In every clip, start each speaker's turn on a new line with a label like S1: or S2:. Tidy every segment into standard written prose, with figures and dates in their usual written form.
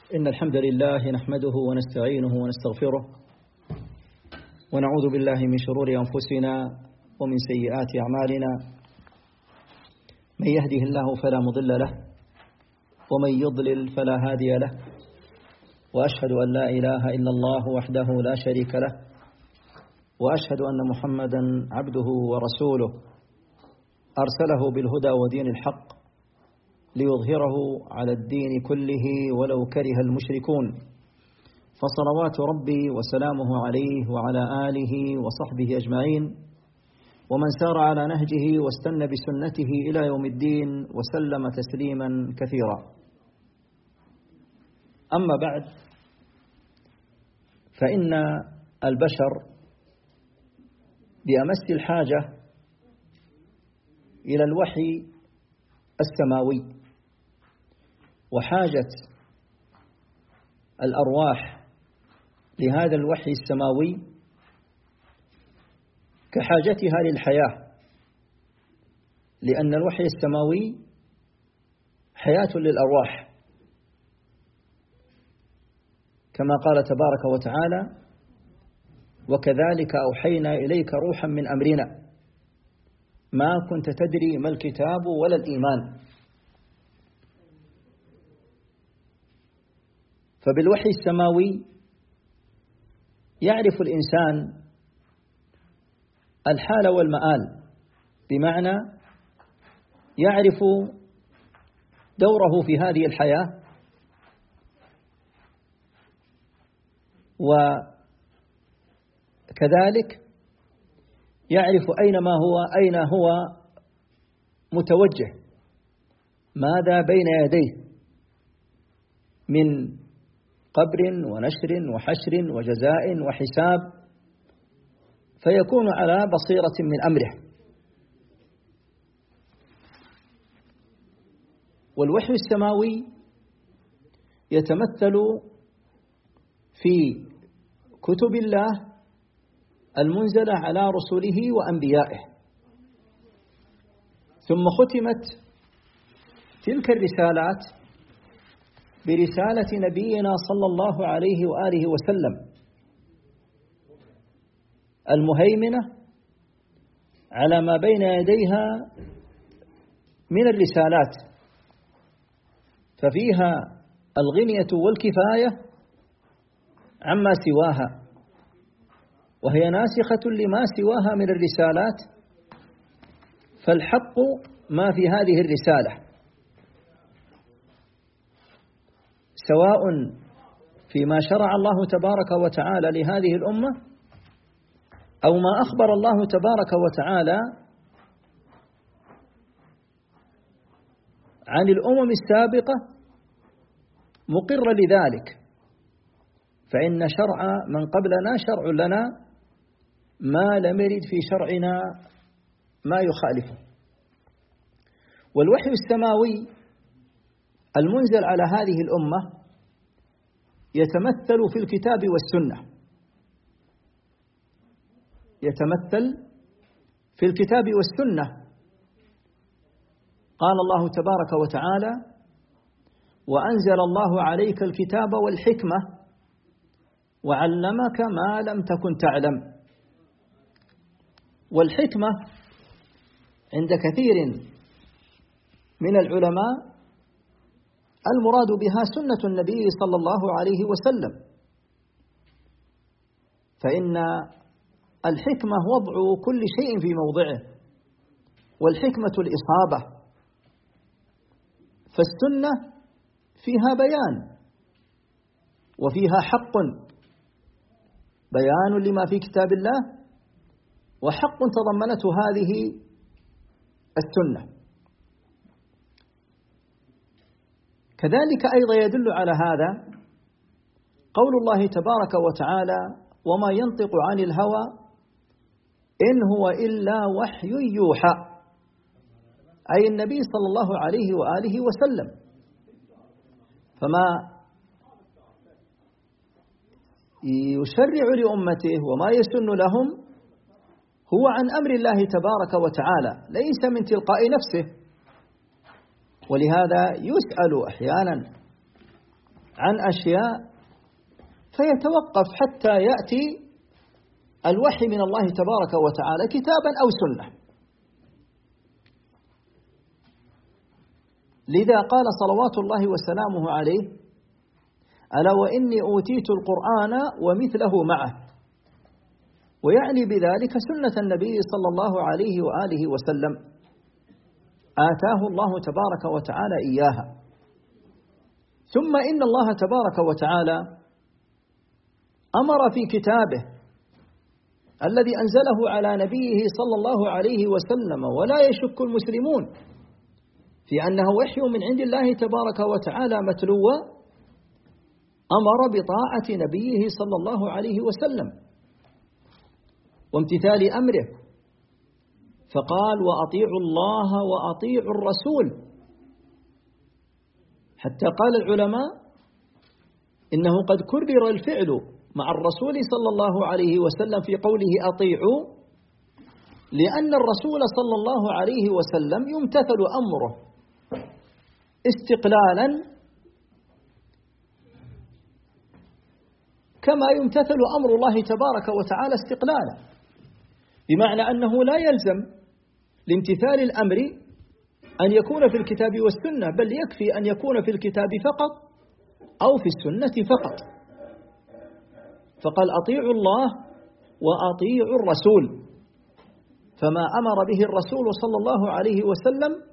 S1: إن الحمد لله نحمده ونستعينه ونستغفره ونعوذ بالله من شرور أنفسنا ومن سيئات أعمالنا. من يهده الله فلا مضل له ومن يضلل فلا هادي له، وأشهد أن لا إله إلا الله وحده لا شريك له، وأشهد أن محمدا عبده ورسوله أرسله بالهدى ودين الحق ليظهره على الدين كله ولو كره المشركون، فصلوات ربي وسلامه عليه وعلى آله وصحبه أجمعين، ومن سار على نهجه واستنى بسنته إلى يوم الدين وسلم تسليما كثيرا. أما بعد، فإن البشر بأمس الحاجة إلى الوحي السماوي، وحاجة الأرواح لهذا الوحي السماوي كحاجتها للحياة، لأن الوحي السماوي حياة للأرواح، كما قال تبارك وتعالى: وكذلك أوحينا إليك روحا من أمرنا ما كنت تدري ما الكتاب ولا الإيمان. فبالوحي السماوي يعرف الإنسان الحال والمآل، بمعنى يعرف دوره في هذه الحياة، وكذلك يعرف أين هو متوجه، ماذا بين يديه من قبر ونشر وحشر وجزاء وحساب، فيكون على بصيرة من أمره. والوحي السماوي يتمثل في كتب الله المنزلة على رسله وأنبيائه، ثم ختمت تلك الرسالات برسالة نبينا صلى الله عليه وآله وسلم المهيمنة على ما بين يديها من الرسالات، ففيها الغنية والكفاية عما سواها، وهي ناسخة لما سواها من الرسالات، فالحق ما في هذه الرسالة، سواء فيما شرع الله تبارك وتعالى لهذه الأمة، أو ما أخبر الله تبارك وتعالى عن الأمم السابقة مقر لذلك، فإن شرع من قبلنا شرع لنا ما لم يرد في شرعنا ما يخالفه. والوحي السماوي المنزل على هذه الأمة يتمثل في الكتاب والسنة، يتمثل في الكتاب والسنة. قال الله تبارك وتعالى: وأنزل الله عليك الكتاب والحكمة وعلمك ما لم تكن تعلم. والحكمة عند كثير من العلماء المراد بها سنة النبي صلى الله عليه وسلم، فإن الحكمة وضع كل شيء في موضعه، والحكمة الإصابة، فالسنة فيها بيان وفيها حق، بيان لما في كتاب الله وحق تضمنته هذه السنة. كذلك أيضا يدل على هذا قول الله تبارك وتعالى: وما ينطق عن الهوى إن هو إلا وحي يوحى، أي النبي صلى الله عليه وآله وسلم. فما يشرع لأمته وما يسن لهم هو عن أمر الله تبارك وتعالى، ليس من تلقاء نفسه. ولهذا يسأل أحيانا عن أشياء فيتوقف حتى يأتي الوحي من الله تبارك وتعالى كتابا أو سنة. لذا قال صلوات الله وسلامه عليه: ألا وإني أوتيت القرآن ومثله معه، ويعني بذلك سنة النبي صلى الله عليه وآله وسلم آتاه الله تبارك وتعالى إياها. ثم إن الله تبارك وتعالى أمر في كتابه الذي أنزله على نبيه صلى الله عليه وسلم، ولا يشك المسلمون في أنه وحي من عند الله تبارك وتعالى متلوى، أمر بطاعة نبيه صلى الله عليه وسلم وامتثال أمره، فقال: وأطيعوا الله وأطيعوا الرسول. حتى قال العلماء إنه قد كرر الفعل مع الرسول صلى الله عليه وسلم في قوله أطيعوا، لأن الرسول صلى الله عليه وسلم يمتثل أمره استقلالا كما يمتثل أمر الله تبارك وتعالى استقلالا، بمعنى أنه لا يلزم لامتثال الأمر أن يكون في الكتاب والسنة، بل يكفي أن يكون في الكتاب فقط أو في السنة فقط. فقال: أطيعوا الله وأطيعوا الرسول، فما أمر به الرسول صلى الله عليه وسلم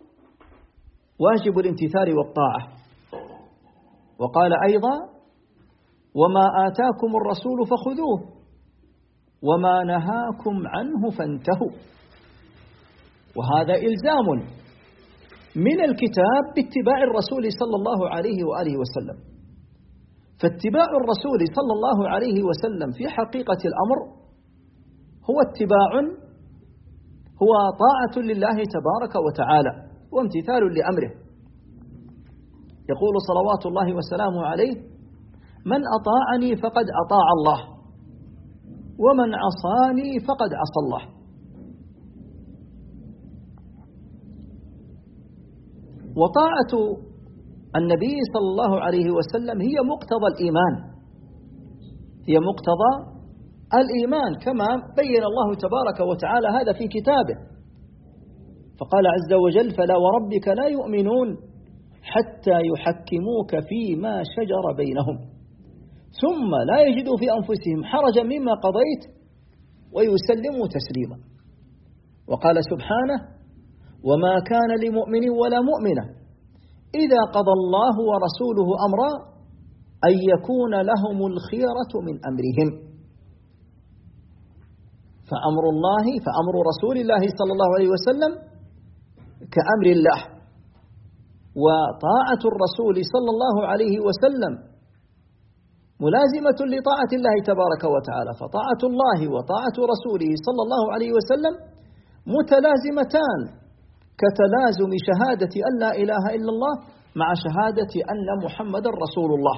S1: واجب الامتثال والطاعة. وقال أيضا: وما آتاكم الرسول فخذوه وما نهاكم عنه فانتهوا. وهذا إلزام من الكتاب باتباع الرسول صلى الله عليه وآله وسلم. فاتباع الرسول صلى الله عليه وسلم في حقيقة الأمر هو اتباع، هو طاعة لله تبارك وتعالى وامتثال لأمره. يقول صلوات الله وسلامه عليه: من أطاعني فقد أطاع الله، ومن عصاني فقد عصى الله. وطاعة النبي صلى الله عليه وسلم هي مقتضى الإيمان، هي مقتضى الإيمان، كما بين الله تبارك وتعالى هذا في كتابه، فقال عز وجل: فلا وربك لا يؤمنون حتى يحكموك فيما شجر بينهم ثم لا يجدوا في أنفسهم حرجا مما قضيت ويسلموا تسليما. وقال سبحانه: وما كان لمؤمن ولا مؤمنة إذا قضى الله ورسوله أمرا أن يكون لهم الخيرة من أمرهم. فأمر رسول الله صلى الله عليه وسلم كأمر الله، وطاعة الرسول صلى الله عليه وسلم ملازمة لطاعة الله تبارك وتعالى. فطاعة الله وطاعة رسوله صلى الله عليه وسلم متلازمتان كتلازم شهادة أن لا إله إلا الله مع شهادة أن محمد رسول الله.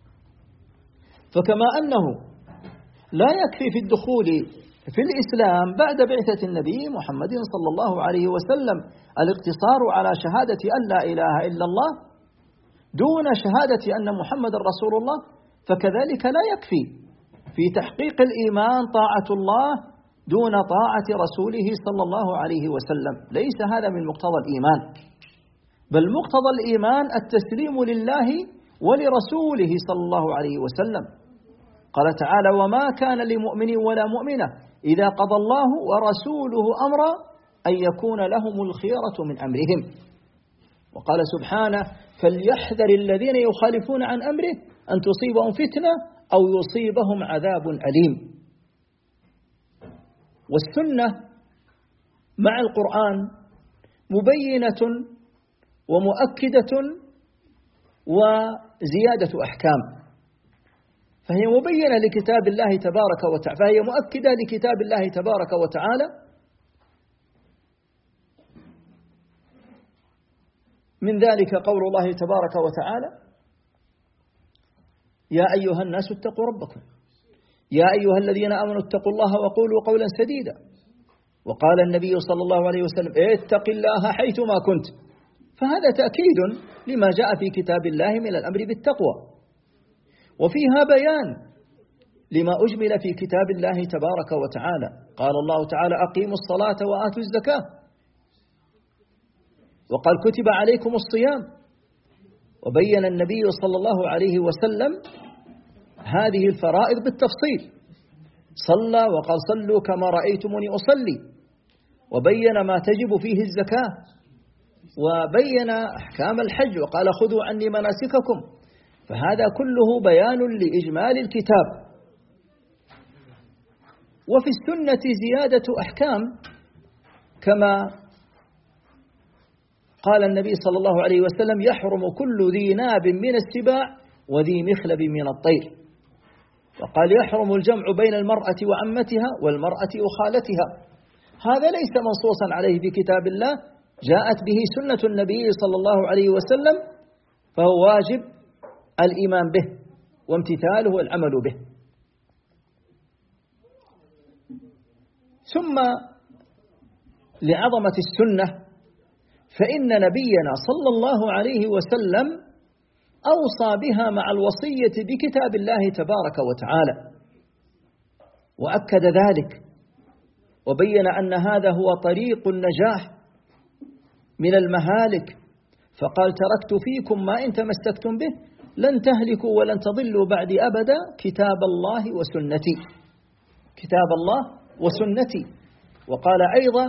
S1: فكما أنه لا يكفي في الدخول في الإسلام بعد بعثة النبي محمد صلى الله عليه وسلم الاقتصار على شهادة أن لا إله إلا الله دون شهادة أن محمد رسول الله، فكذلك لا يكفي في تحقيق الإيمان طاعة الله دون طاعة رسوله صلى الله عليه وسلم. ليس هذا من مقتضى الإيمان، بل مقتضى الإيمان التسليم لله ولرسوله صلى الله عليه وسلم. قال تعالى: وما كان لمؤمن ولا مؤمنة إذا قضى الله ورسوله أمرا أن يكون لهم الخيرة من أمرهم. وقال سبحانه: فليحذر الذين يخالفون عن أمره أن تصيبهم فتنة أو يصيبهم عذاب أليم. والسنة مع القرآن مبينة ومؤكدة وزيادة أحكام، فهي مبينة لكتاب الله تبارك وتعالى، فهي مؤكدة لكتاب الله تبارك وتعالى. من ذلك قول الله تبارك وتعالى: يا أيها الناس اتقوا ربكم يا أيها الذين آمنوا اتقوا الله وقولوا قولا سديدا. وقال النبي صلى الله عليه وسلم: اتق الله حيثما كنت فهذا تأكيد لما جاء في كتاب الله من الأمر بالتقوى، وفيها بيان لما أجمل في كتاب الله تبارك وتعالى. قال الله تعالى: أقيموا الصلاة وآتوا الزكاة، وقال: كتب عليكم الصيام. وبين النبي صلى الله عليه وسلم هذه الفرائض بالتفصيل، صلى وقال: صلوا كما رأيتموني أصلي، وبين ما تجب فيه الزكاة، وبين أحكام الحج، وقال: خذوا عني مناسككم. فهذا كله بيان لإجمال الكتاب. وفي السنة زيادة أحكام، كما قال النبي صلى الله عليه وسلم: يحرم كل ذي ناب من السباع وذي مخلب من الطير. وقال: يحرم الجمع بين المرأة وعمتها والمرأة وخالتها. هذا ليس منصوصا عليه في كتاب الله، جاءت به سنة النبي صلى الله عليه وسلم، فهو واجب الإيمان به وامتثاله والعمل به. ثم لعظمة السنة، فإن نبينا صلى الله عليه وسلم أوصى بها مع الوصية بكتاب الله تبارك وتعالى، وأكد ذلك، وبين أن هذا هو طريق النجاح من المهالك، فقال: تركت فيكم ما إن تمسكتم به لن تهلكوا ولن تضلوا بعدي أبدا، كتاب الله وسنتي. كتاب الله وسنتي. وقال أيضا: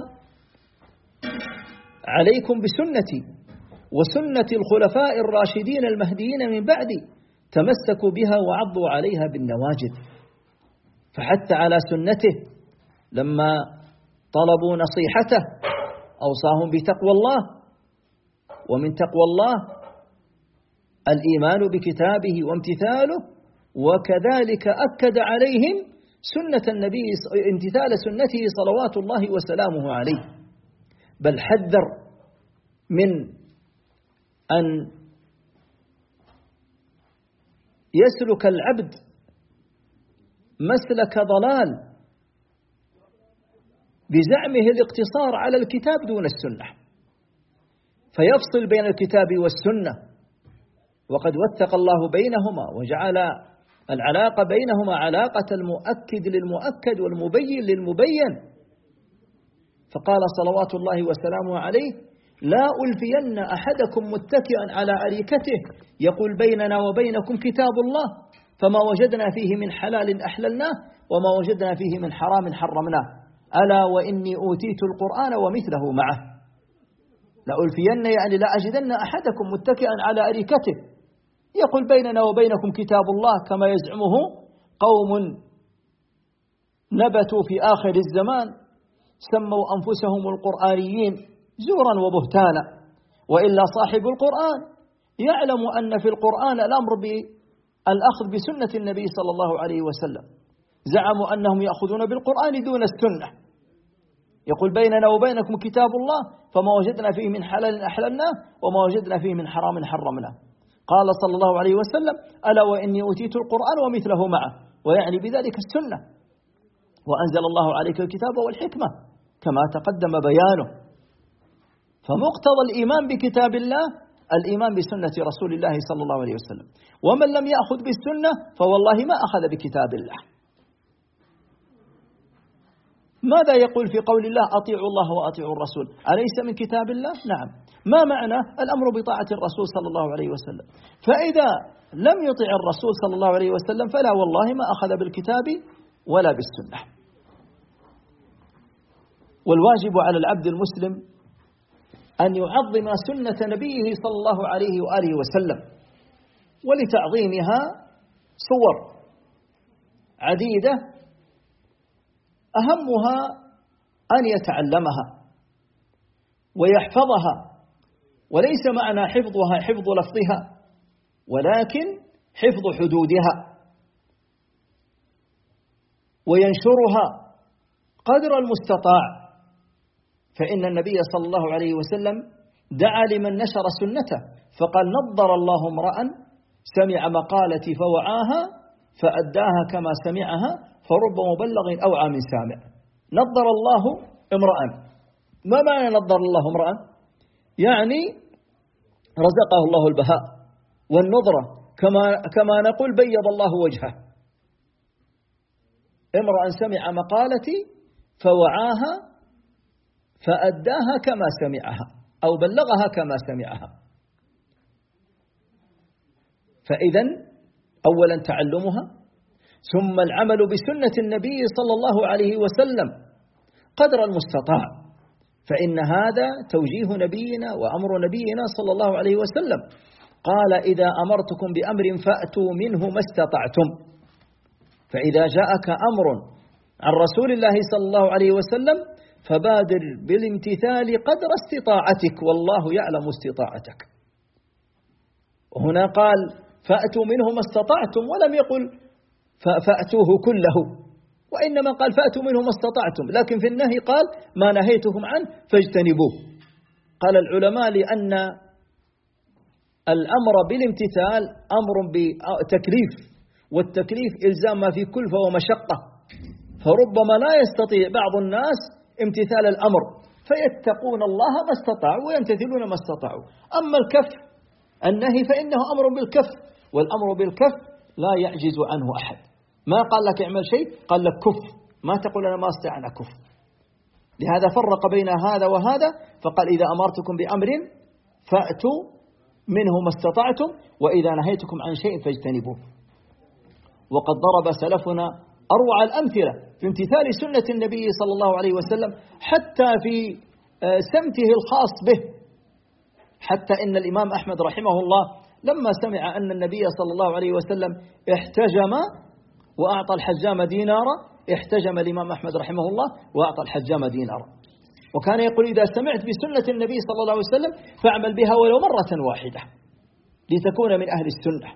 S1: عليكم بسنتي وسنة الخلفاء الراشدين المهديين من بعدي، تمسكوا بها وعضوا عليها بالنواجذ. فحتى على سنته لما طلبوا نصيحته أوصاهم بتقوى الله، ومن تقوى الله الإيمان بكتابه وامتثاله، وكذلك أكد عليهم سنة النبي، امتثال سنته صلوات الله وسلامه عليه. بل حذر من أن يسلك العبد مسلك ضلال بزعمه الاقتصار على الكتاب دون السنة، فيفصل بين الكتاب والسنة. وقد وثق الله بينهما وجعل العلاقة بينهما علاقة المؤكد للمؤكد والمبين للمبين. فقال صلوات الله وسلامه عليه: لا ألفين أحدكم متكئا على أريكته يقول بيننا وبينكم كتاب الله، فما وجدنا فيه من حلال أحللناه وما وجدنا فيه من حرام حرمناه، ألا وإني أوتيت القرآن ومثله معه. لا ألفين يعني لا أجدن أحدكم متكئا على أريكته يقول بيننا وبينكم كتاب الله، كما يزعمه قوم نبتوا في آخر الزمان سموا أنفسهم القرآنيين زورا وبهتانا، وإلا صاحب القرآن يعلم أن في القرآن الأمر بالأخذ بسنة النبي صلى الله عليه وسلم. زعموا أنهم يأخذون بالقرآن دون السنة، يقول بيننا وبينكم كتاب الله، فما وجدنا فيه من حلال أحللناه وما وجدنا فيه من حرام حرمناه. قال صلى الله عليه وسلم: ألا وإني أوتيت القرآن ومثله معه، ويعني بذلك السنة. وأنزل الله عليك الكتاب والحكمة كما تقدم بيانه. فمقتضى الإيمان بكتاب الله الإيمان بسنة رسول الله صلى الله عليه وسلم، ومن لم يأخذ بالسنة فوالله ما أخذ بكتاب الله. ماذا يقول في قول الله: أطيعوا الله وأطيعوا الرسول؟ أليس من كتاب الله؟ نعم. ما معنى الأمر بطاعة الرسول صلى الله عليه وسلم؟ فإذا لم يطع الرسول صلى الله عليه وسلم فلا والله ما أخذ بالكتاب ولا بالسنة. والواجب على العبد المسلم أن يعظم سنة نبيه صلى الله عليه وآله وسلم، ولتعظيمها صور عديدة، أهمها أن يتعلمها ويحفظها، وليس معنى حفظها حفظ لفظها، ولكن حفظ حدودها، وينشرها قدر المستطاع. فإن النبي صلى الله عليه وسلم دعا لمن نشر سنته فقال: نضر الله امرأ سمع مقالتي فوعاها فأداها كما سمعها فرب مبلغ أوعى من سامع. نضر الله امرأ، ما معنى نضر الله امرأ؟ يعني رزقه الله البهاء والنضرة، كما نقول بيض الله وجهه. امرأ سمع مقالتي فوعاها فأداها كما سمعها أو بلغها كما سمعها. فإذا أولا تعلمها، ثم العمل بسنة النبي صلى الله عليه وسلم قدر المستطاع، فإن هذا توجيه نبينا وأمر نبينا صلى الله عليه وسلم. قال: إذا أمرتكم بأمر فأتوا منه ما استطعتم. فإذا جاءك أمر عن رسول الله صلى الله عليه وسلم فبادر بالامتثال قدر استطاعتك، والله يعلم استطاعتك. وهنا قال: فأتوا منه ما استطعتم، ولم يقل فأتوه كله، وإنما قال: فأتوا منه ما استطعتم. لكن في النهي قال: ما نهيتكم عنه فاجتنبوه. قال العلماء: لأن الأمر بالامتثال أمر بتكليف، والتكليف إلزام ما في كلفة ومشقة، فربما لا يستطيع بعض الناس امتثال الأمر فيتقون الله ما استطاعوا ويمتثلون ما استطاعوا. أما الكف النهي فإنه أمر بالكف، والأمر بالكف لا يعجز عنه أحد. ما قال لك اعمل شيء، قال لك كف، ما تقول أنا ما أستطيع أن أكف. لهذا فرق بين هذا وهذا، فقال: إذا أمرتكم بأمر فأتوا منه ما استطعتم، وإذا نهيتكم عن شيء فاجتنبوه. وقد ضرب سلفنا أروع الأمثلة في امتثال سنة النبي صلى الله عليه وسلم، حتى في سمته الخاص به. حتى إن الإمام أحمد رحمه الله لما سمع أن النبي صلى الله عليه وسلم احتجم وأعطى الحجام دينارا، احتجم الإمام أحمد رحمه الله وأعطى الحجام دينارا. وكان يقول: إذا سمعت بسنة النبي صلى الله عليه وسلم فاعمل بها ولو مرة واحدة لتكون من أهل السنة.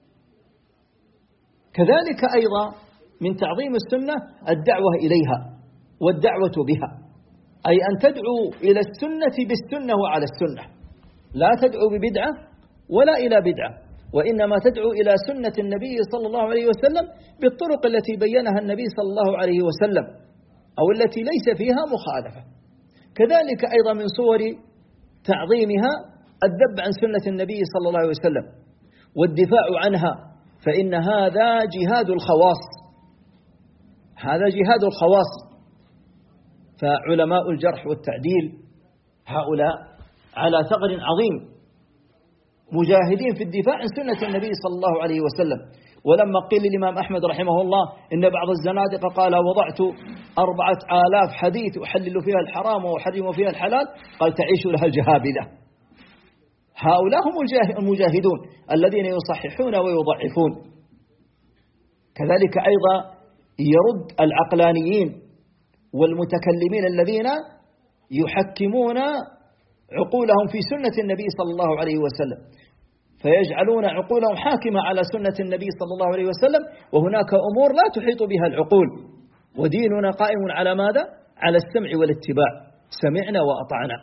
S1: كذلك أيضا من تعظيم السنة الدعوة إليها والدعوة بها، أي أن تدعو إلى السنة بالسنة وعلى السنة، لا تدعو ببدعة ولا إلى بدعة، وإنما تدعو إلى سنة النبي صلى الله عليه وسلم بالطرق التي بينها النبي صلى الله عليه وسلم أو التي ليس فيها مخالفة. كذلك أيضا من صور تعظيمها الذب عن سنة النبي صلى الله عليه وسلم والدفاع عنها، فإن هذا جهاد الخواص، هذا جهاد الخواص. فعلماء الجرح والتعديل هؤلاء على ثغر عظيم مجاهدين في الدفاع عن سنة النبي صلى الله عليه وسلم. ولما قيل للإمام أحمد رحمه الله إن بعض الزنادقة قال: وضعت 4000 حديث أحلل فيها الحرام وأحرم فيها الحلال، قال: تعيش لها الجهابذة. هؤلاء هم المجاهدون الذين يصححون ويضعفون. كذلك أيضا يرد العقلانيين والمتكلمين الذين يحكمون عقولهم في سنة النبي صلى الله عليه وسلم، فيجعلون عقولهم حاكمة على سنة النبي صلى الله عليه وسلم، وهناك أمور لا تحيط بها العقول. وديننا قائم على ماذا؟ على السمع والاتباع، سمعنا وأطعنا.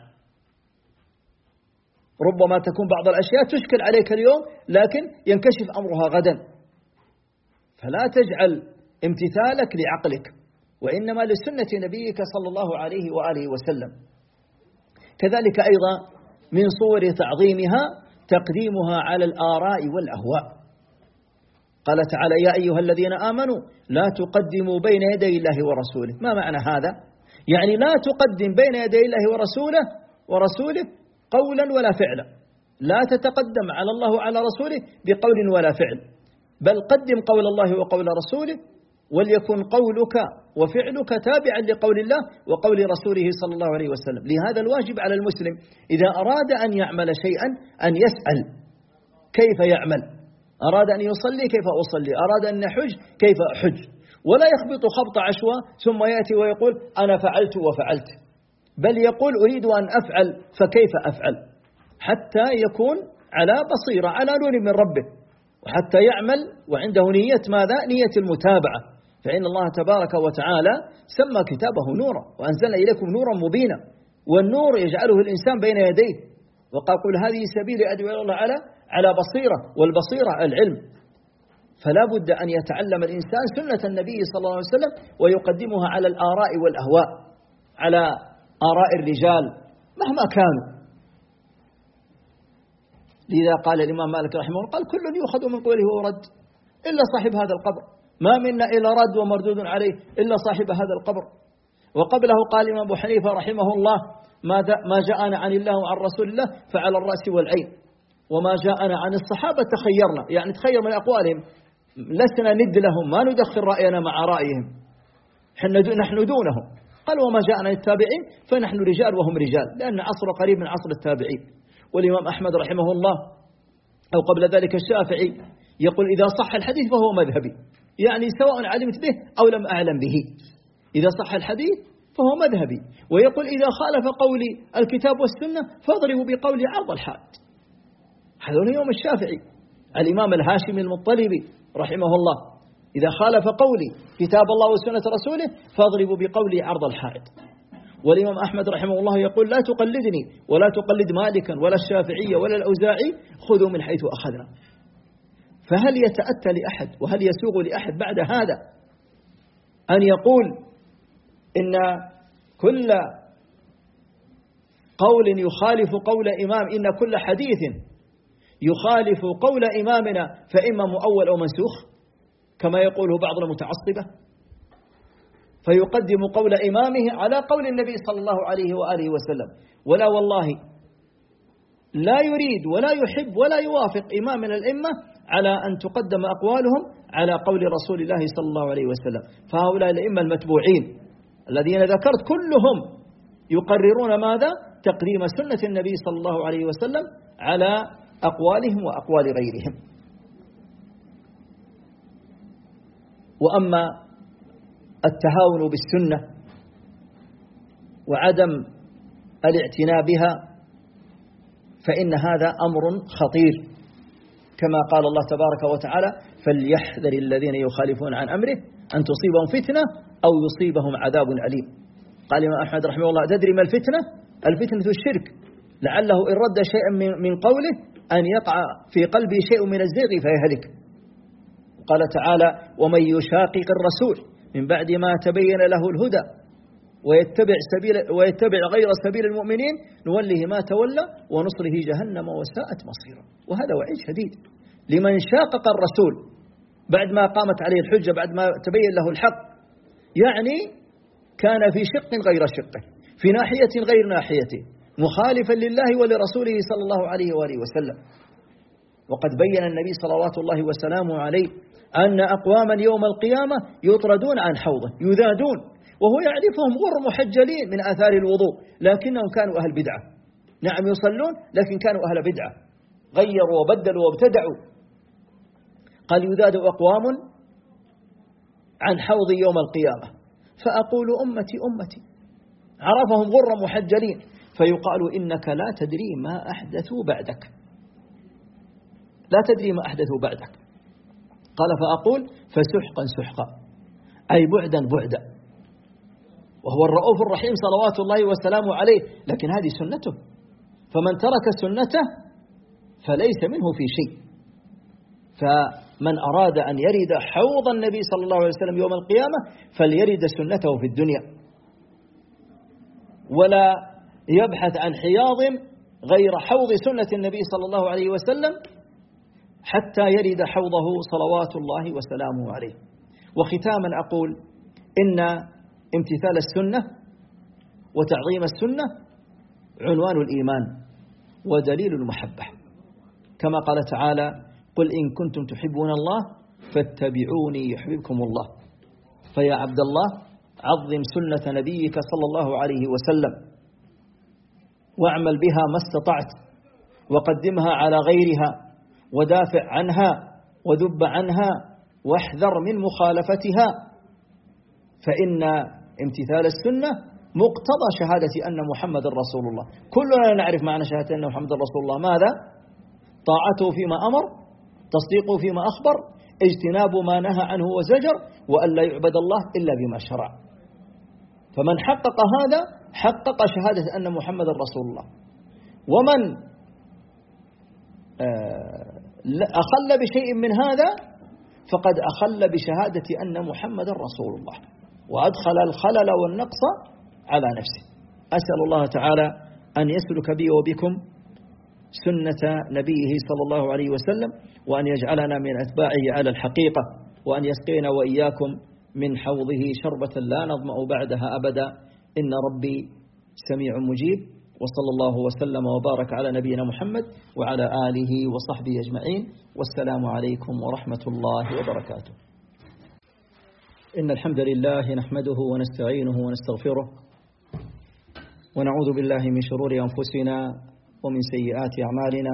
S1: ربما تكون بعض الأشياء تشكل عليك اليوم لكن ينكشف أمرها غدا، فلا تجعل امتثالك لعقلك، وإنما لسنة نبيك صلى الله عليه وآله وسلم. كذلك أيضا من صور تعظيمها تقديمها على الآراء والأهواء. قال تعالى: يا أيها الذين آمنوا لا تقدموا بين يدي الله ورسوله. ما معنى هذا؟ يعني لا تقدم بين يدي الله ورسوله قولا ولا فعلا، لا تتقدم على الله وعلى رسوله بقول ولا فعل، بل قدم قول الله وقول رسوله، وليكن قولك وفعلك تابعا لقول الله وقول رسوله صلى الله عليه وسلم. لهذا الواجب على المسلم إذا أراد أن يعمل شيئا أن يسأل كيف يعمل، أراد أن يصلي كيف أصلي، أراد أن يحج كيف أحج، ولا يخبط خبط عشوى ثم يأتي ويقول أنا فعلت وفعلت، بل يقول أريد أن أفعل فكيف أفعل، حتى يكون على بصيرة على نور من ربه، وحتى يعمل وعنده نية ماذا؟ نية المتابعة. فإن الله تبارك وتعالى سمى كتابه نورا، وأنزلنا إليكم نورا مبينا، والنور يجعله الإنسان بين يديه، وقال: قل هذه سبيلي أدعو إلى الله على بصيرة، والبصيرة العلم. فلا بد أن يتعلم الإنسان سنة النبي صلى الله عليه وسلم ويقدمها على الآراء والأهواء، على آراء الرجال مهما كانوا. لذا قال الإمام مالك رحمه الله قال كل يؤخذ من قوله ويرد إلا صاحب هذا القبر، ما منا إلا رد ومردود عليه إلا صاحب هذا القبر. وقبله قال الإمام أبو حنيفة رحمه الله ما جاءنا عن الله وعن رسول الله فعلى الرأس والعين، وما جاءنا عن الصحابة تخيرنا، يعني تخير من أقوالهم، لسنا ند لهم، ما ندخل رأينا مع رأيهم، نحن دونهم. قال وما جاءنا التابعين فنحن رجال وهم رجال، لأن عصر قريب من عصر التابعين. والإمام أحمد رحمه الله أو قبل ذلك الشافعي يقول إذا صح الحديث فهو مذهبي، يعني سواء علمت به أو لم أعلم به، إذا صح الحديث فهو مذهبي. ويقول إذا خالف قولي الكتاب والسنة فاضربوا بقولي عرض الحائط. هذا يوم الشافعي. الإمام الهاشمي المطلبي رحمه الله إذا خالف قولي كتاب الله وسنة رسوله فاضربوا بقولي عرض الحائط. والإمام أحمد رحمه الله يقول لا تقلدني ولا تقلد مالكا ولا الشافعية ولا الأوزاعي، خذوا من حيث أخذنا. فهل يتأتى لأحد وهل يسوغ لأحد بعد هذا أن يقول إن كل قول يخالف قول إمام، إن كل حديث يخالف قول إمامنا فإما مؤول أو منسوخ كما يقوله بعض المتعصبة، فيقدم قول إمامه على قول النبي صلى الله عليه وآله وسلم. ولا والله لا يريد ولا يحب ولا يوافق إمام من الأئمة على أن تقدم أقوالهم على قول رسول الله صلى الله عليه وسلم. فهؤلاء الأئمة المتبوعين الذين ذكرت كلهم يقررون ماذا؟ تقديم سنة النبي صلى الله عليه وسلم على أقوالهم وأقوال غيرهم. وأما التهاون بالسنة وعدم الاعتناء بها فإن هذا أمر خطير، كما قال الله تبارك وتعالى فليحذر الذين يخالفون عن أمره أن تصيبهم فتنة أو يصيبهم عذاب أليم. قال الإمام أحمد رحمه الله تدري ما الفتنة؟ الفتنة الشرك، لعله إن رد شيئا من قوله أن يقع في قلبه شيء من الزيغ فيهلك. قال تعالى ومن يشاقق الرسول من بعد ما تبين له الهدى ويتبع غير سبيل المؤمنين نوله ما تولى ونصره جهنم وساءت مصيرا. وهذا وعيد شديد لمن شاقق الرسول بعد ما قامت عليه الحجة، بعد ما تبين له الحق، يعني كان في شق غير شقه، في ناحية غير ناحيته، مخالفا لله ولرسوله صلى الله عليه وآله وسلم. وقد بين النبي صلوات الله وسلامه عليه أن أقواما يوم القيامة يطردون عن حوضه يذادون وهو يعرفهم غر محجلين من آثار الوضوء، لكنهم كانوا أهل بدعة. نعم يصلون لكن كانوا أهل بدعة، غيروا وبدلوا وابتدعوا. قال يذاد أقوام عن حوض يوم القيامة فأقول أمتي أمتي، عرفهم غر محجلين، فيقال إنك لا تدري ما أحدثوا بعدك، لا تدري ما أحدثوا بعدك. قال فأقول فسحقا سحقا، أي بعدا بعدا، وهو الرؤوف الرحيم صلوات الله وسلامه عليه، لكن هذه سنته، فمن ترك سنته فليس منه في شيء. فمن أراد أن يرد حوض النبي صلى الله عليه وسلم يوم القيامة فليرد سنته في الدنيا، ولا يبحث عن حياض غير حوض سنة النبي صلى الله عليه وسلم حتى يرد حوضه صلوات الله وسلامه عليه. وختاما أقول إن امتثال السنة وتعظيم السنة عنوان الإيمان ودليل المحبة، كما قال تعالى قل إن كنتم تحبون الله فاتبعوني يحببكم الله. فيا عبد الله عظم سنة نبيك صلى الله عليه وسلم واعمل بها ما استطعت، وقدمها على غيرها، ودافع عنها وذب عنها، واحذر من مخالفتها، فإن امتثال السنة مقتضى شهادة أن محمد رسول الله. كلنا نعرف معنى شهادة أن محمد رسول الله، ماذا؟ طاعته فيما أمر، تصديقه فيما أخبر، اجتناب ما نهى عنه وزجر، وأن لا يعبد الله إلا بما شرع. فمن حقق هذا حقق شهادة أن محمد رسول الله. ومن أخل بشيء من هذا فقد أخل بشهادة أن محمد رسول الله، وأدخل الخلل والنقص على نفسه. أسأل الله تعالى أن يسلك بي وبكم سنة نبيه صلى الله عليه وسلم، وأن يجعلنا من أتباعه على الحقيقة، وأن يسقينا وإياكم من حوضه شربة لا نظمأ بعدها أبدا، إن ربي سميع مجيب. وصلى الله وسلم وبارك على نبينا محمد وعلى آله وصحبه أجمعين، والسلام عليكم ورحمة الله وبركاته. إن الحمد لله نحمده ونستعينه ونستغفره، ونعوذ بالله من شرور أنفسنا ومن سيئات أعمالنا،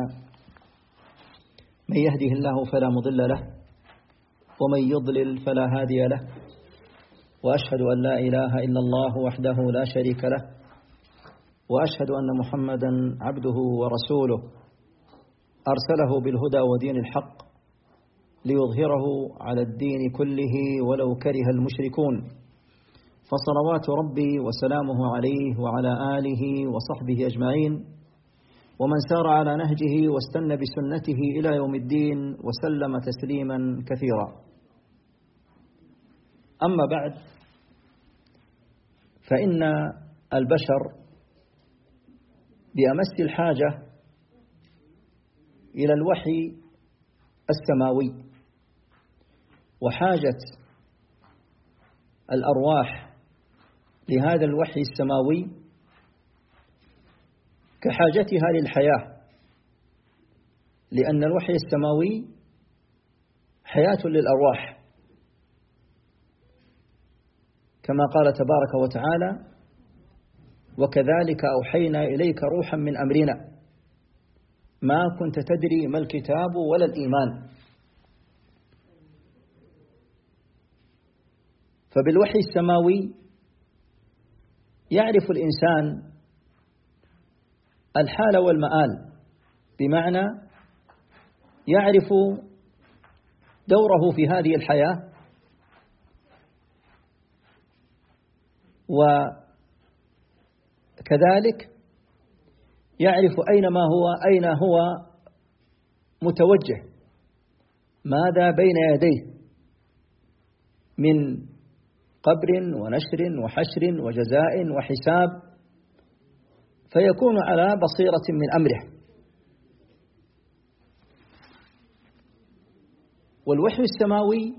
S1: من يهده الله فلا مضل له، ومن يضلل فلا هادي له، وأشهد أن لا إله إلا الله وحده لا شريك له، وأشهد أن محمدا عبده ورسوله أرسله بالهدى ودين الحق ليظهره على الدين كله ولو كره المشركون، فصلوات ربي وسلامه عليه وعلى آله وصحبه أجمعين، ومن سار على نهجه واستنى بسنته إلى يوم الدين وسلم تسليما كثيرا. أما بعد، فإن البشر بأمس الحاجة إلى الوحي السماوي، وحاجة الأرواح لهذا الوحي السماوي كحاجتها للحياة، لأن الوحي السماوي حياة للأرواح، كما قال تبارك وتعالى: وكذلك أوحينا إليك روحا من أمرنا ما كنت تدري ما الكتاب ولا الإيمان. فبالوحي السماوي يعرف الإنسان الحال والمآل، بمعنى يعرف دوره في هذه الحياة، وكذلك يعرف أين هو متوجه، ماذا بين يديه من قبر ونشر وحشر وجزاء وحساب، فيكون على بصيرة من أمره. والوحي السماوي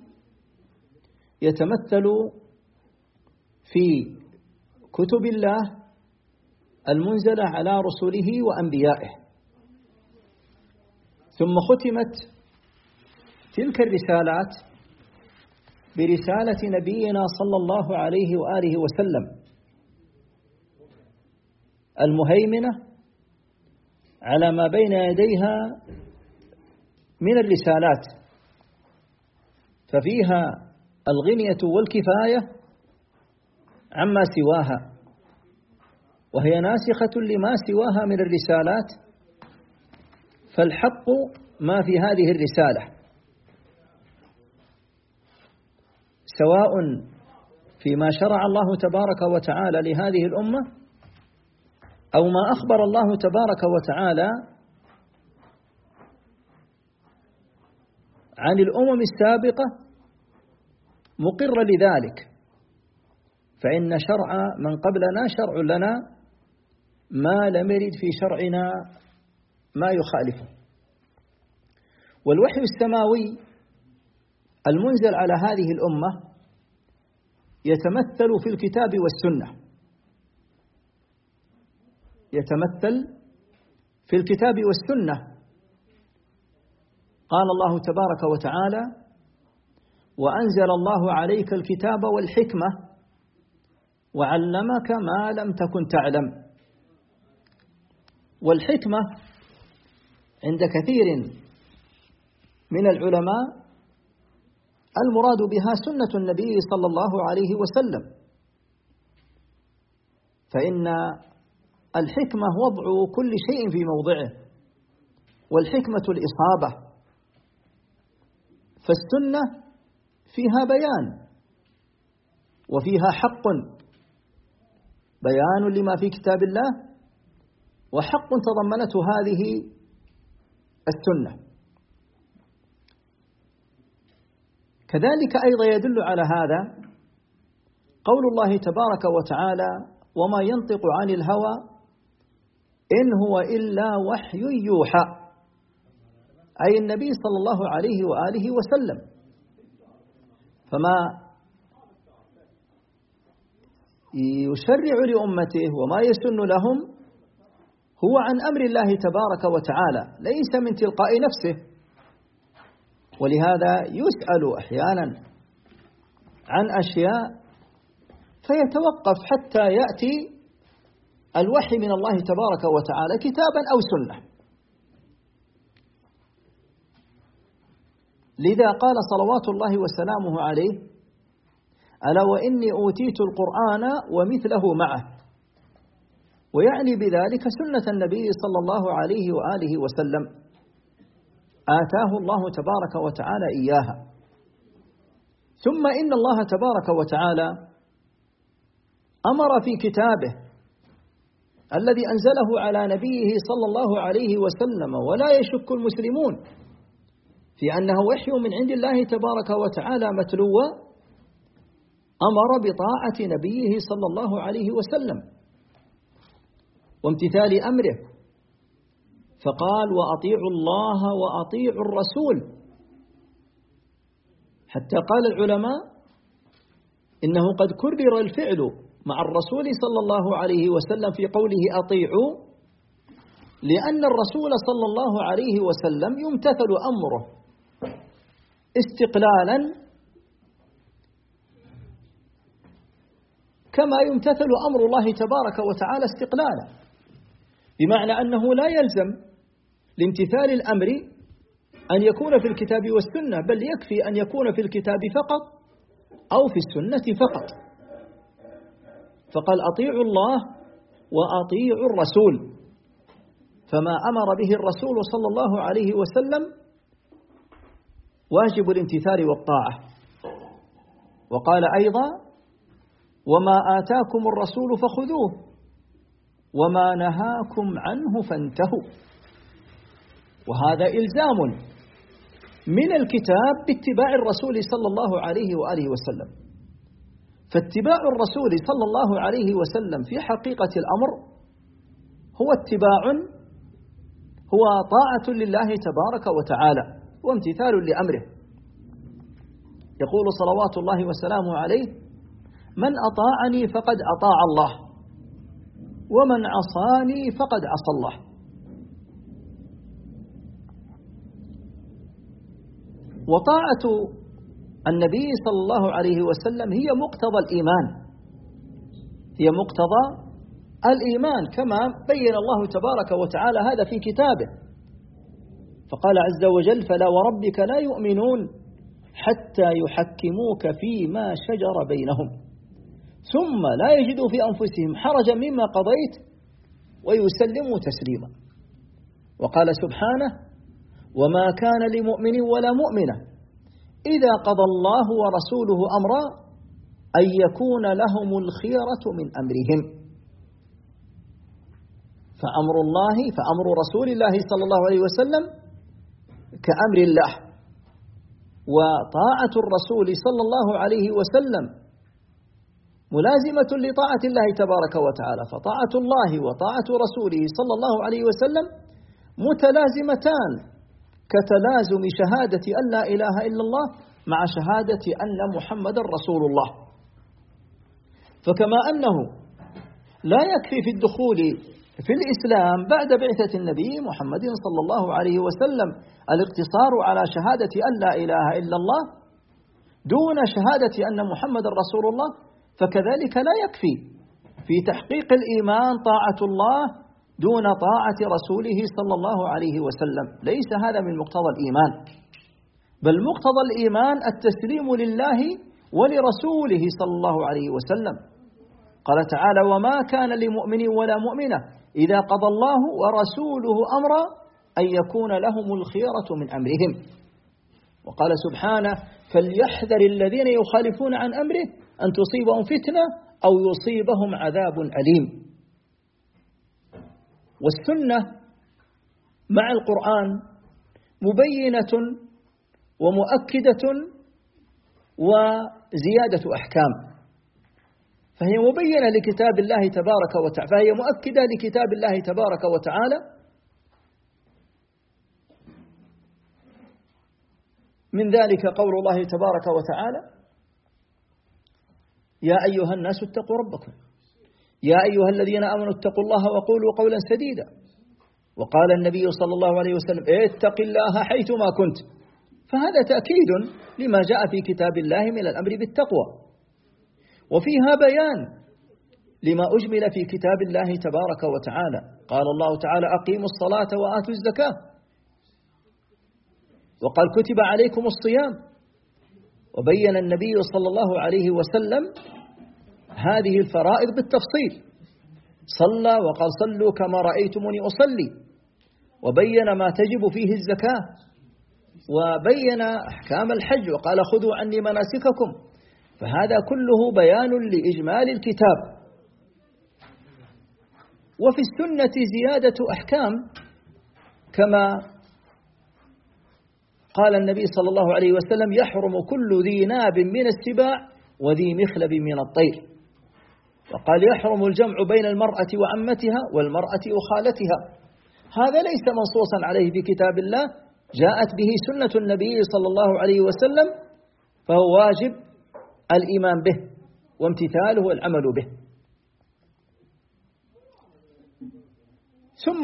S1: يتمثل في كتب الله المنزلة على رسله وأنبيائه، ثم ختمت تلك الرسالات برسالة نبينا صلى الله عليه وآله وسلم المهيمنة على ما بين يديها من الرسالات، ففيها الغنية والكفاية عما سواها، وهي ناسخة لما سواها من الرسالات، فالحق ما في هذه الرسالة، سواء فيما شرع الله تبارك وتعالى لهذه الأمة، أو ما أخبر الله تبارك وتعالى عن الأمم السابقة مقر لذلك، فإن شرع من قبلنا شرع لنا ما لم يرد في شرعنا ما يخالفه. والوحي السماوي المنزل على هذه الأمة يتمثل في الكتاب والسنة، يتمثل في الكتاب والسنة. قال الله تبارك وتعالى: وأنزل الله عليك الكتاب والحكمة وعلمك ما لم تكن تعلم. والحكمة عند كثير من العلماء المراد بها سنة النبي صلى الله عليه وسلم، فإن الحكمة وضع كل شيء في موضعه، والحكمة الإصابة، فالسنة فيها بيان وفيها حق، بيان لما في كتاب الله وحق تضمنته هذه السنة. كذلك أيضا يدل على هذا قول الله تبارك وتعالى: وما ينطق عن الهوى إن هو إلا وحي يوحى، أي النبي صلى الله عليه وآله وسلم. فما يشرع لأمته وما يسن لهم هو عن أمر الله تبارك وتعالى، ليس من تلقاء نفسه. ولهذا يسأل أحيانا عن أشياء فيتوقف حتى يأتي الوحي من الله تبارك وتعالى كتابا أو سنة. لذا قال صلوات الله وسلامه عليه: ألا وإني أوتيت القرآن ومثله معه، ويعني بذلك سنة النبي صلى الله عليه وآله وسلم آتاه الله تبارك وتعالى إياها. ثم إن الله تبارك وتعالى أمر في كتابه الذي أنزله على نبيه صلى الله عليه وسلم، ولا يشك المسلمون في أنه وحي من عند الله تبارك وتعالى متلوى، أمر بطاعة نبيه صلى الله عليه وسلم وامتثال أمره، فقال: وأطيعوا الله وأطيعوا الرسول. حتى قال العلماء إنه قد كرر الفعل مع الرسول صلى الله عليه وسلم في قوله أطيعوا، لأن الرسول صلى الله عليه وسلم يمتثل أمره استقلالا كما يمتثل أمر الله تبارك وتعالى استقلالا، بمعنى أنه لا يلزم لامتثال الأمر أن يكون في الكتاب والسنة، بل يكفي أن يكون في الكتاب فقط أو في السنة فقط. فقال: أطيعوا الله وأطيعوا الرسول، فما أمر به الرسول صلى الله عليه وسلم واجب الامتثال والطاعة. وقال أيضا: وما آتاكم الرسول فخذوه وما نهاكم عنه فانتهوا. وهذا إلزام من الكتاب باتباع الرسول صلى الله عليه وآله وسلم. فاتباع الرسول صلى الله عليه وسلم في حقيقة الأمر هو اتباع، هو طاعة لله تبارك وتعالى وامتثال لأمره. يقول صلوات الله وسلامه عليه: من أطاعني فقد أطاع الله، ومن عصاني فقد عصى الله. وطاعة النبي صلى الله عليه وسلم هي مقتضى الإيمان، هي مقتضى الإيمان، كما بين الله تبارك وتعالى هذا في كتابه، فقال عز وجل: فلا وربك لا يؤمنون حتى يحكموك فيما شجر بينهم ثم لا يجدوا في أنفسهم حرجا مما قضيت ويسلموا تسليما. وقال سبحانه: وما كان لمؤمن ولا مؤمنة إذا قضى الله ورسوله أمرا أن يكون لهم الخيرة من أمرهم. فأمر رسول الله صلى الله عليه وسلم كأمر الله، وطاعة الرسول صلى الله عليه وسلم ملازمة لطاعة الله تبارك وتعالى. فطاعة الله وطاعة رسوله صلى الله عليه وسلم متلازمتان كتلازم شهادة أن لا إله إلا الله مع شهادة أن محمد رسول الله. فكما أنه لا يكفي في الدخول في الإسلام بعد بعثة النبي محمد صلى الله عليه وسلم الاقتصار على شهادة أن لا إله إلا الله دون شهادة أن محمد رسول الله، فكذلك لا يكفي في تحقيق الإيمان طاعة الله دون طاعة رسوله صلى الله عليه وسلم. ليس هذا من مقتضى الإيمان، بل مقتضى الإيمان التسليم لله ولرسوله صلى الله عليه وسلم. قال تعالى: وما كان لمؤمن ولا مؤمنة إذا قضى الله ورسوله أمرا أن يكون لهم الخيرة من أمرهم. وقال سبحانه: فليحذر الذين يخالفون عن أمره أن تصيبهم فتنة أو يصيبهم عذاب أليم. والسنة مع القرآن مبينة ومؤكدة وزيادة أحكام. فهي مبينة لكتاب الله تبارك وتعالى، فهي مؤكدة لكتاب الله تبارك وتعالى. من ذلك قول الله تبارك وتعالى: يا أيها الناس اتقوا ربكم، يا أيها الذين آمنوا اتقوا الله وقولوا قولا سديدا. وقال النبي صلى الله عليه وسلم: اتق الله حيثما كنت. فهذا تأكيد لما جاء في كتاب الله من الأمر بالتقوى، وفيها بيان لما أجمل في كتاب الله تبارك وتعالى. قال الله تعالى: أقيموا الصلاة وآتوا الزكاة، وقال: كتب عليكم الصيام. وبين النبي صلى الله عليه وسلم هذه الفرائض بالتفصيل، صلى وقال: صلوا كما رأيتموني أصلي، وبين ما تجب فيه الزكاة، وبين أحكام الحج، وقال: خذوا عني مناسككم. فهذا كله بيان لإجمال الكتاب. وفي السنة زيادة أحكام، كما قال النبي صلى الله عليه وسلم: يحرم كل ذي ناب من السباع وذي مخلب من الطير. وقال: يحرم الجمع بين المرأة وعمتها والمرأة وخالتها. هذا ليس منصوصا عليه في كتاب الله، جاءت به سنة النبي صلى الله عليه وسلم، فهو واجب الإيمان به وامتثاله والعمل به. ثم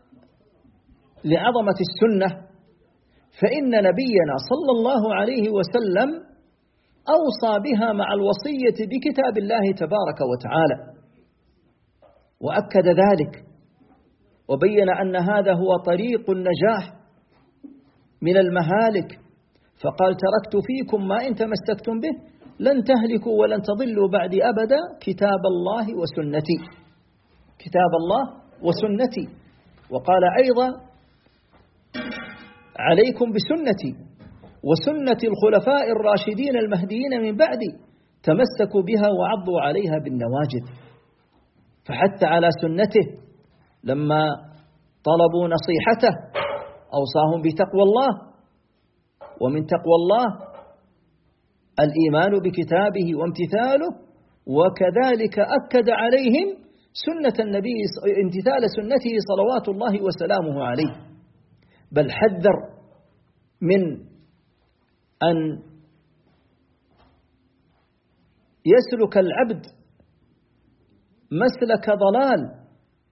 S1: لعظمة السنة، فإن نبينا صلى الله عليه وسلم أوصى بها مع الوصية بكتاب الله تبارك وتعالى، وأكد ذلك، وبين أن هذا هو طريق النجاح من المهالك. فقال: تركت فيكم ما إن تمسكتم به لن تهلكوا ولن تضلوا بعدي أبدا، كتاب الله وسنتي. كتاب الله وسنتي. وقال أيضا: عليكم بسنتي وسنة الخلفاء الراشدين المهديين من بعدي، تمسكوا بها وعضوا عليها بالنواجذ. فحتى على سنته لما طلبوا نصيحته أوصاهم بتقوى الله، ومن تقوى الله الإيمان بكتابه وامتثاله، وكذلك أكد عليهم سنة النبي، امتثال سنته صلوات الله وسلامه عليه. بل حذر من أن يسلك العبد مسلك ضلال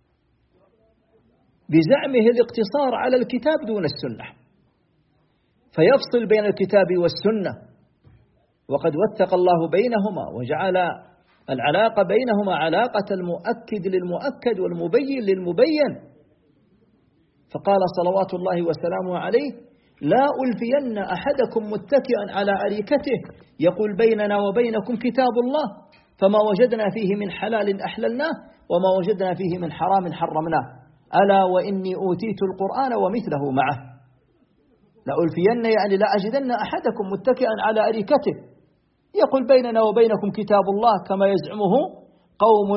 S1: بزعمه الاقتصار على الكتاب دون السنة، فيفصل بين الكتاب والسنة. وقد وثق الله بينهما وجعل العلاقة بينهما علاقة المؤكد للمؤكد والمبين للمبين. فقال صلوات الله وسلامه عليه: لا ألفين أحدكم متكئا على أريكته يقول بيننا وبينكم كتاب الله، فما وجدنا فيه من حلال أحللناه وما وجدنا فيه من حرام حرمناه، ألا وإني أوتيت القرآن ومثله معه. لا ألفين يعني لا أجدن أحدكم متكئا على أريكته يقول بيننا وبينكم كتاب الله، كما يزعمه قوم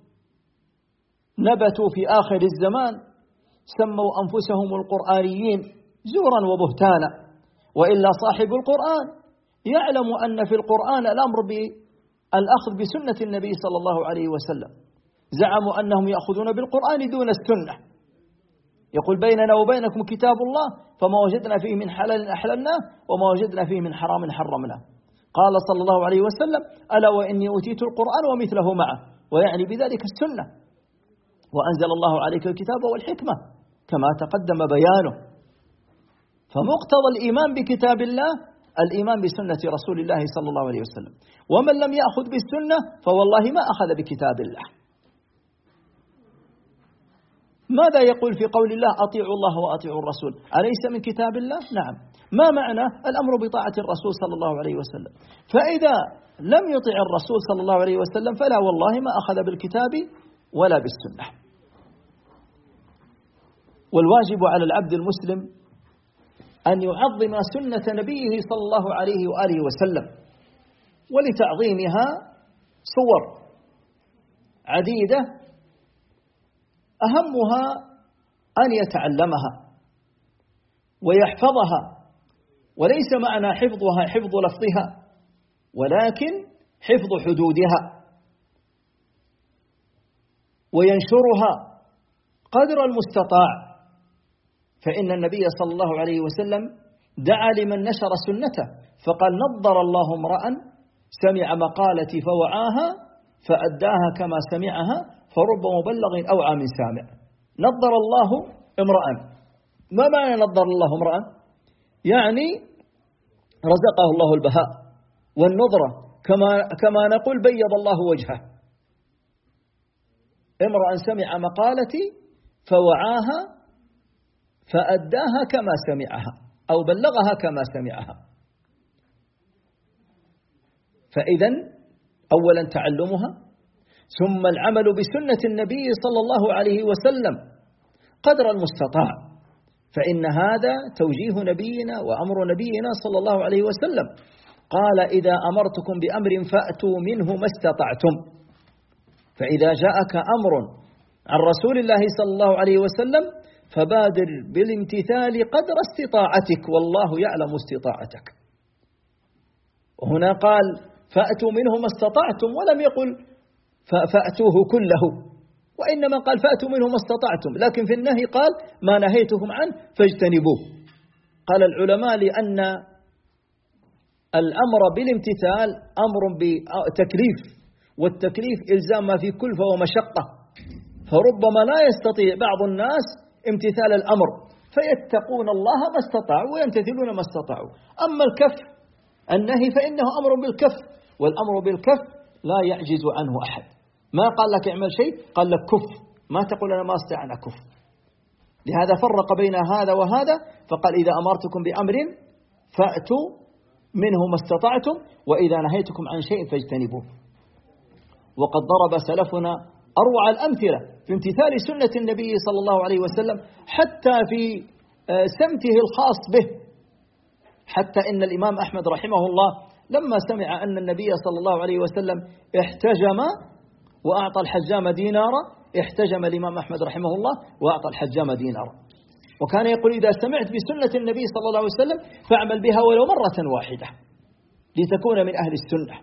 S1: نبتوا في آخر الزمان سموا أنفسهم القرآنيين زورا وبهتانا، وإلا صاحب القرآن يعلم أن في القرآن الأمر بالأخذ بسنة النبي صلى الله عليه وسلم. زعموا أنهم يأخذون بالقرآن دون السنة، يقول بيننا وبينكم كتاب الله، فما وجدنا فيه من حلال أحللناه وما وجدنا فيه من حرام حرمناه. قال صلى الله عليه وسلم: ألا وإني أوتيت القرآن ومثله معه، ويعني بذلك السنة. وأنزل الله عليك الكتاب والحكمة كما تقدم بيانه. فمقتضى الإيمان بكتاب الله الإيمان بسنة رسول الله صلى الله عليه وسلم، ومن لم يأخذ بالسنة فوالله ما أخذ بكتاب الله. ماذا يقول في قول الله: أطيعوا الله وأطيعوا الرسول؟ أليس من كتاب الله؟ نعم. ما معنى الأمر بطاعة الرسول صلى الله عليه وسلم؟ فإذا لم يطع الرسول صلى الله عليه وسلم فلا والله ما أخذ بالكتاب ولا بالسنة. والواجب على العبد المسلم أن يعظم سنة نبيه صلى الله عليه وآله وسلم، ولتعظيمها صور عديدة، أهمها أن يتعلمها ويحفظها، وليس معنى حفظها حفظ لفظها، ولكن حفظ حدودها. وينشرها قدر المستطاع. فإن النبي صلى الله عليه وسلم دعا لمن نشر سنته فقال: نضر الله امرأ سمع مقالتي فوعاها فأداها كما سمعها فرب مبلغ أوعى من سامع. نضر الله امرأ. ما معنى نضر الله امرأ؟ يعني رزقه الله البهاء والنضرة، كما نقول بيض الله وجهه. امرأ سمع مقالتي فوعاها فأداها كما سمعها أو بلغها كما سمعها. فإذا أولا تعلمها، ثم العمل بسنة النبي صلى الله عليه وسلم قدر المستطاع، فإن هذا توجيه نبينا وأمر نبينا صلى الله عليه وسلم. قال: إذا أمرتكم بأمر فأتوا منه ما استطعتم. فإذا جاءك أمر عن رسول الله صلى الله عليه وسلم فبادر بالامتثال قدر استطاعتك، والله يعلم استطاعتك. وهنا قال: فأتوا منه ما استطعتم، ولم يقل فأتوه كله، وإنما قال: فأتوا منه ما استطعتم. لكن في النهي قال: ما نهيتكم عنه فاجتنبوه. قال العلماء: لأن الأمر بالامتثال أمر بتكليف، والتكليف إلزام ما في كلفة ومشقة، فربما لا يستطيع بعض الناس امتثال الأمر فيتقون الله ما استطاعوا ويمتثلون ما استطاعوا. أما الكف النهي فإنه أمر بالكف، والأمر بالكف لا يعجز عنه أحد. ما قال لك اعمل شيء، قال لك كف، ما تقول أنا ما أستطيع أن أكف. لهذا فرق بين هذا وهذا، فقال: إذا أمرتكم بأمر فأتوا منه ما استطعتم، وإذا نهيتكم عن شيء فاجتنبوه. وقد ضرب سلفنا أروع الأمثلة في امتثال سنة النبي صلى الله عليه وسلم، حتى في سمته الخاص به. حتى إن الإمام أحمد رحمه الله لما سمع أن النبي صلى الله عليه وسلم احتجم وأعطى الحجام دينارا، احتجم الإمام أحمد رحمه الله وأعطى الحجام دينارا. وكان يقول: إذا سمعت بسنة النبي صلى الله عليه وسلم فاعمل بها ولو مرة واحدة لتكون من أهل السنة.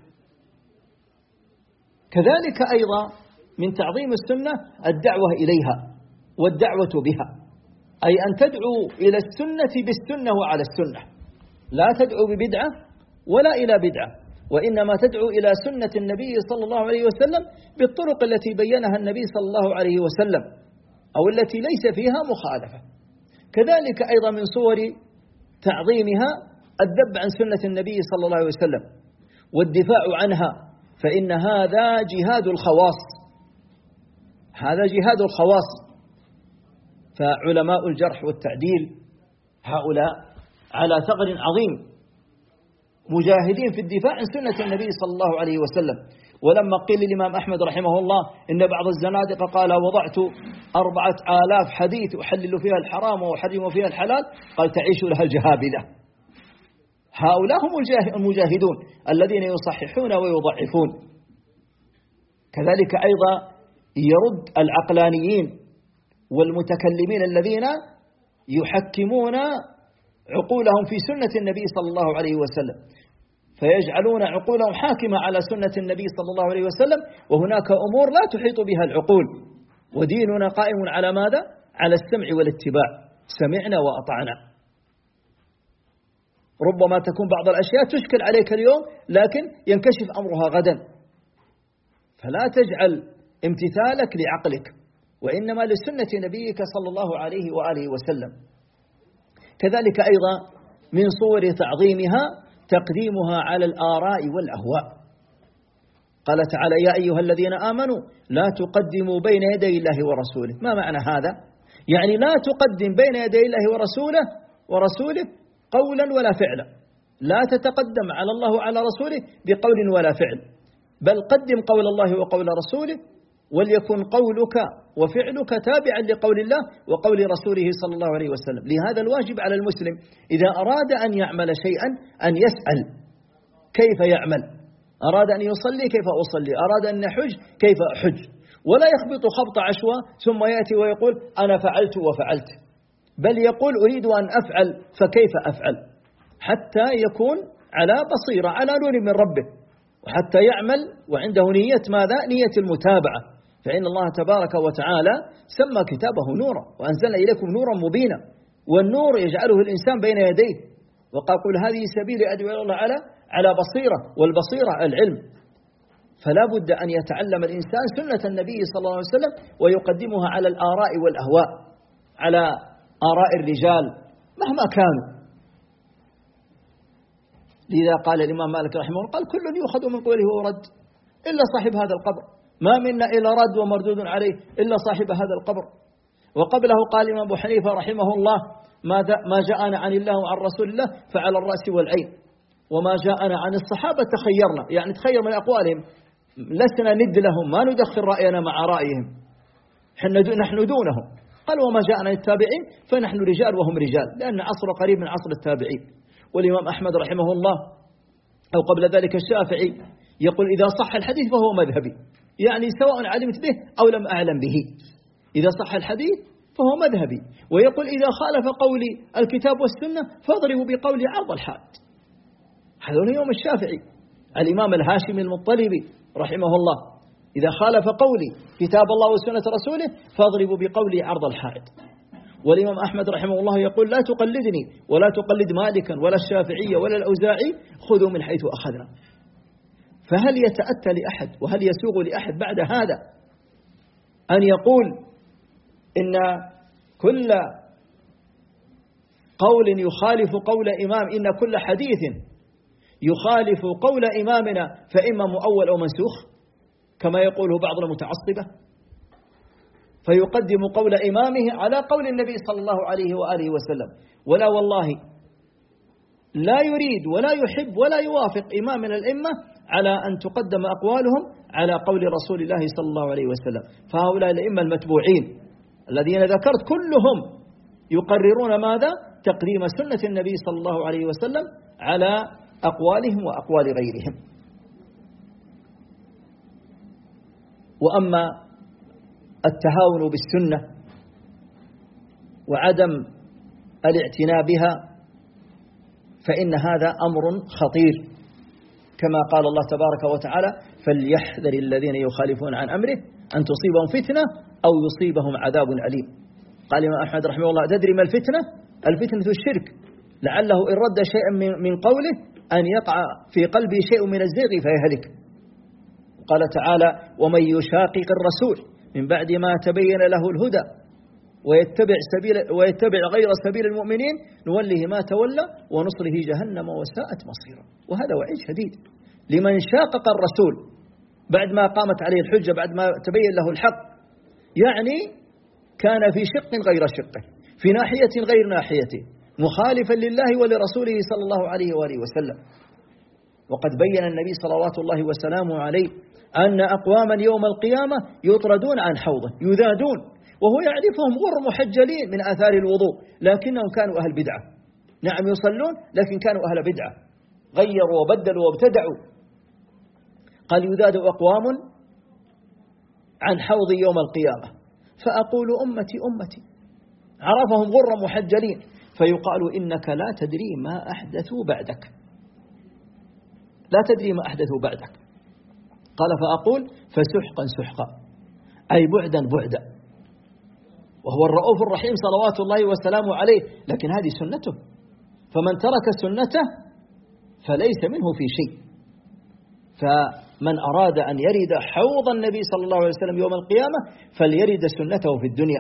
S1: كذلك أيضا من تعظيم السنة الدعوة إليها والدعوة بها، أي أن تدعو إلى السنة بالسنة وعلى السنة، لا تدعو ببدعة ولا إلى بدعة، وإنما تدعو إلى سنة النبي صلى الله عليه وسلم بالطرق التي بينها النبي صلى الله عليه وسلم أو التي ليس فيها مخالفة. كذلك أيضا من صور تعظيمها الذب عن سنة النبي صلى الله عليه وسلم والدفاع عنها، فإن هذا جهاد الخواص، هذا جهاد الخواص. فعلماء الجرح والتعديل هؤلاء على ثغر عظيم مجاهدين في الدفاع عن سنة النبي صلى الله عليه وسلم. ولما قيل للإمام أحمد رحمه الله إن بعض الزنادقة قال: وضعت 4000 حديث أحلل فيها الحرام وأحرم فيها الحلال، قال: تعيش لها الجهابذة. هؤلاء هم المجاهدون الذين يصححون ويضعفون. كذلك أيضا يرد العقلانيين والمتكلمين الذين يحكمون عقولهم في سنة النبي صلى الله عليه وسلم، فيجعلون عقولهم حاكمة على سنة النبي صلى الله عليه وسلم، وهناك أمور لا تحيط بها العقول. وديننا قائم على ماذا؟ على السمع والاتباع، سمعنا وأطعنا. ربما تكون بعض الأشياء تشكل عليك اليوم لكن ينكشف أمرها غدا، فلا تجعل امتثالك لعقلك، وإنما لسنة نبيك صلى الله عليه وآله وسلم. كذلك أيضا من صور تعظيمها تقديمها على الآراء والأهواء. قال تعالى: يا أيها الذين آمنوا لا تقدموا بين يدي الله ورسوله. ما معنى هذا؟ يعني لا تقدم بين يدي الله ورسوله قولا ولا فعلا، لا تتقدم على الله وعلى رسوله بقول ولا فعل، بل قدم قول الله وقول رسوله، وليكن قولك وفعلك تابعا لقول الله وقول رسوله صلى الله عليه وسلم. لهذا الواجب على المسلم إذا أراد أن يعمل شيئا أن يسأل كيف يعمل، أراد أن يصلي كيف أصلي، أراد أن يحج كيف أحج، ولا يخبط خبط عشوى ثم يأتي ويقول أنا فعلت وفعلت، بل يقول أريد أن أفعل فكيف أفعل، حتى يكون على بصيرة على نور من ربه، وحتى يعمل وعنده نية ماذا؟ نية المتابعة، فإن الله تبارك وتعالى سمى كتابه نورا، وأنزلنا إليكم نورا مبينا، والنور يجعله الإنسان بين يديه، وقال قل هذه سبيلي أدعو إلى الله على بصيرة، والبصيرة العلم. فلا بد أن يتعلم الإنسان سنة النبي صلى الله عليه وسلم ويقدمها على الآراء والأهواء، على آراء الرجال مهما كانوا. لذا قال الإمام مالك رحمه الله قال كل يؤخذ من قوله ورد إلا صاحب هذا القبر، ما منا إلا رد ومردود عليه إلا صاحب هذا القبر. وقبله قال الإمام أبو حنيفة رحمه الله ما جاءنا عن الله وعن رسول الله فعلى الرأس والعين، وما جاءنا عن الصحابة تخيرنا، يعني تخير من أقوالهم، لسنا ند لهم، ما ندخل رأينا مع رأيهم، نحن دونهم. قال وما جاءنا التابعين فنحن رجال وهم رجال، لأن عصر قريب من عصر التابعين. والإمام أحمد رحمه الله أو قبل ذلك الشافعي يقول إذا صح الحديث فهو مذهبي، يعني سواء علمت به أو لم أعلم به، إذا صح الحديث فهو مذهبي. ويقول إذا خالف قولي الكتاب والسنة فاضربوا بقولي عرض الحائط. هذا هو يوم الشافعي. الإمام الهاشمي المطلبي رحمه الله إذا خالف قولي كتاب الله وسنة رسوله فاضربوا بقولي عرض الحائط. والإمام أحمد رحمه الله يقول لا تقلدني ولا تقلد مالكا ولا الشافعية ولا الأوزاعي، خذوا من حيث أخذنا. فهل يتأتى لأحد وهل يسوغ لأحد بعد هذا أن يقول إن كل قول يخالف قول إمام، إن كل حديث يخالف قول إمامنا فإما مؤول أو منسوخ كما يقوله بعض المتعصبة، فيقدم قول إمامه على قول النبي صلى الله عليه وآله وسلم. ولا والله لا يريد ولا يحب ولا يوافق إمام من الأئمة على أن تقدم أقوالهم على قول رسول الله صلى الله عليه وسلم. فهؤلاء الأئمة المتبوعين الذين ذكرت كلهم يقررون ماذا؟ تقديم سنة النبي صلى الله عليه وسلم على أقوالهم وأقوال غيرهم. وأما التهاون بالسنة وعدم الاعتناء بها فإن هذا أمر خطير، كما قال الله تبارك وتعالى فليحذر الذين يخالفون عن أمره أن تصيبهم فتنة أو يصيبهم عذاب أليم. قال الإمام أحمد رحمه الله تدري ما الفتنة؟ الفتنة الشرك، لعله إن رد شيئا من قوله أن يقع في قلبه شيء من الزيغ فيهلك. قال تعالى ومن يشاقق الرسول من بعد ما تبين له الهدى ويتبع غير سبيل المؤمنين نوله ما تولى ونصره جهنم وساءت مصيرا. وهذا وعيد شديد لمن شاقق الرسول بعد ما قامت عليه الحجة، بعد ما تبين له الحق، يعني كان في شق غير شقه، في ناحية غير ناحيته، مخالفا لله ولرسوله صلى الله عليه وآله وسلم. وقد بين النبي صلوات الله وسلامه عليه أن أقواما يوم القيامة يطردون عن حوضه يذادون وهو يعرفهم غر محجلين من آثار الوضوء، لكنهم كانوا أهل بدعة. نعم يصلون لكن كانوا أهل بدعة، غيروا وبدلوا وابتدعوا. قال يذاد أقوام عن حوض يوم القيامة فأقول أمتي أمتي، عرفهم غر محجلين، فيقال إنك لا تدري ما أحدثوا بعدك، لا تدري ما أحدثوا بعدك. قال فأقول فسحقا سحقا، أي بعدا بعدا، وهو الرؤوف الرحيم صلوات الله وسلامه عليه، لكن هذه سنته، فمن ترك سنته فليس منه في شيء. فمن أراد أن يرد حوض النبي صلى الله عليه وسلم يوم القيامة فليرد سنته في الدنيا،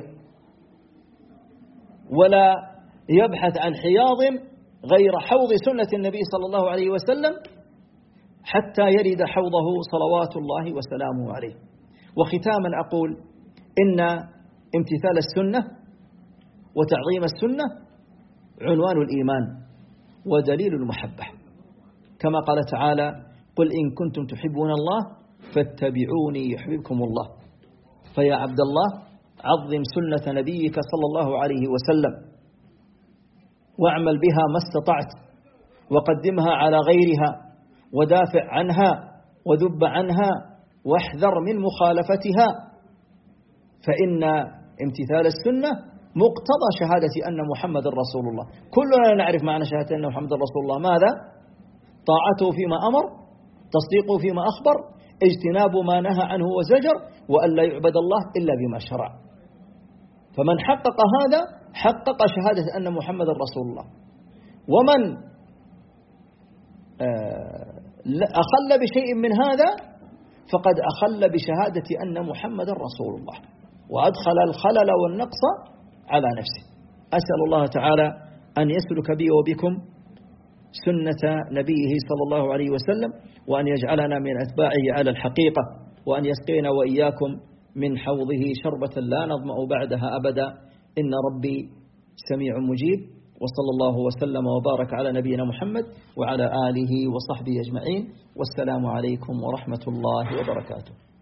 S1: ولا يبحث عن حياض غير حوض سنة النبي صلى الله عليه وسلم حتى يرد حوضه صلوات الله وسلامه عليه. وختاما أقول إن امتثال السنة وتعظيم السنة عنوان الإيمان ودليل المحبة، كما قال تعالى قل إن كنتم تحبون الله فاتبعوني يحببكم الله. فيا عبد الله عظم سنة نبيك صلى الله عليه وسلم واعمل بها ما استطعت، وقدمها على غيرها، ودافع عنها وذب عنها، واحذر من مخالفتها، فإن امتثال السنة مقتضى شهادة أن محمد رسول الله. كلنا نعرف معنى شهادة أن محمد رسول الله، ماذا؟ طاعته فيما أمر، تصديقه فيما أخبر، اجتناب ما نهى عنه وزجر، وأن لا يعبد الله إلا بما شرع. فمن حقق هذا حقق شهادة أن محمد رسول الله. ومن أخل بشيء من هذا فقد أخل بشهادة أن محمد رسول الله، وأدخل الخلل والنقص على نفسه. أسأل الله تعالى أن يسلك بي وبكم سنة نبيه صلى الله عليه وسلم، وأن يجعلنا من أتباعه على الحقيقة، وأن يسقينا وإياكم من حوضه شربة لا نظمأ بعدها أبدا، إن ربي سميع مجيب. وصلى الله وسلم وبارك على نبينا محمد وعلى آله وصحبه أجمعين، والسلام عليكم ورحمة الله وبركاته.